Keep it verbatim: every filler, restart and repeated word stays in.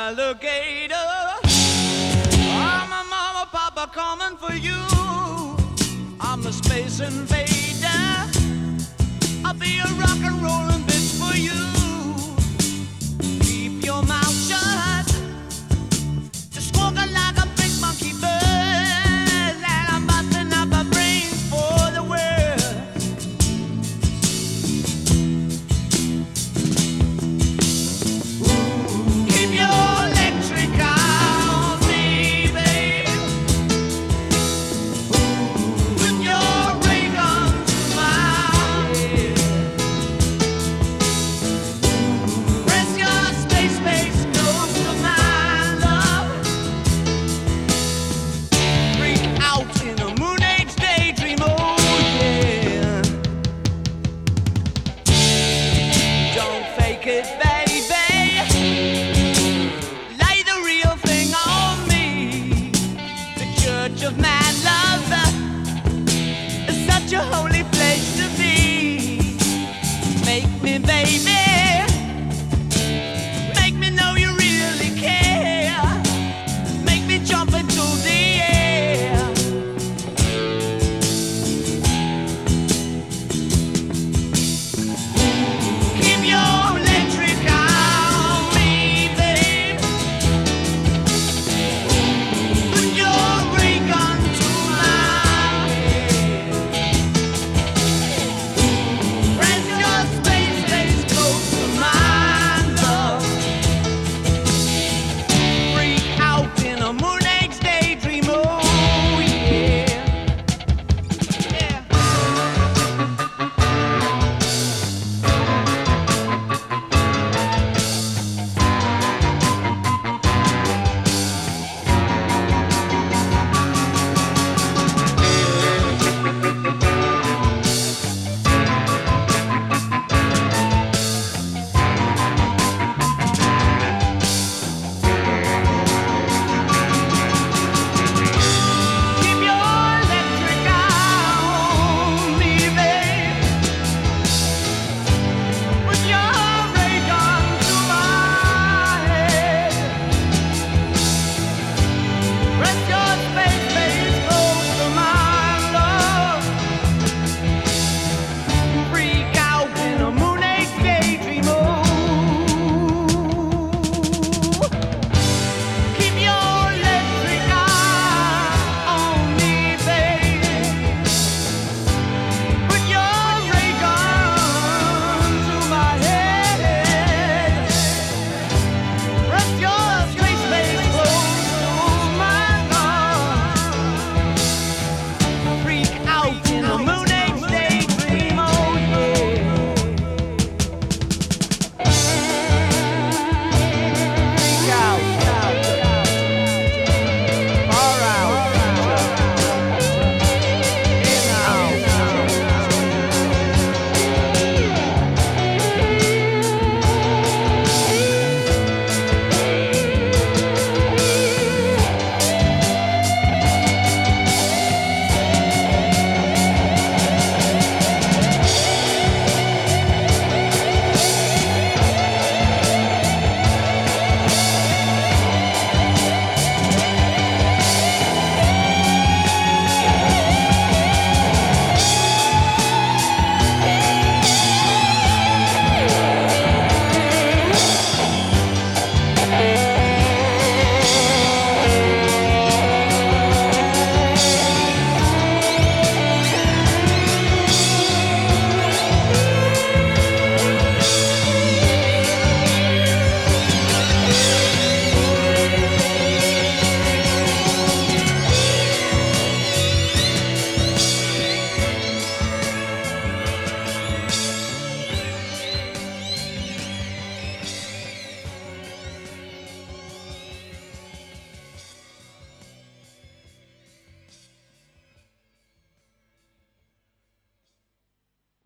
alligator. I'm a mama, papa coming for you. I'm the space invader. I'll be a rock and rollin' bitch for you. Keep your mouth shut. Just squawking like a big monkey bird. And I'm busting up a brains for the world. Keep your electric on me, baby. Put your ray gun to my head. Press your space base close to my love. Freak out in a moon age daydream, oh yeah. Don't fake it, baby.